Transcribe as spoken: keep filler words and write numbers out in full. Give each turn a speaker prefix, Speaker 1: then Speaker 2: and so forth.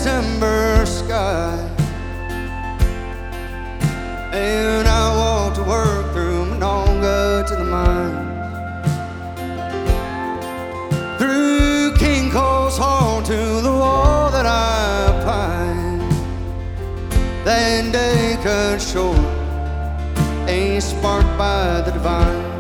Speaker 1: December sky. And I walked to work through Monongah to the mine, through King Cole's Hall to the wall that I pined. That day cut short, a spark by the divine.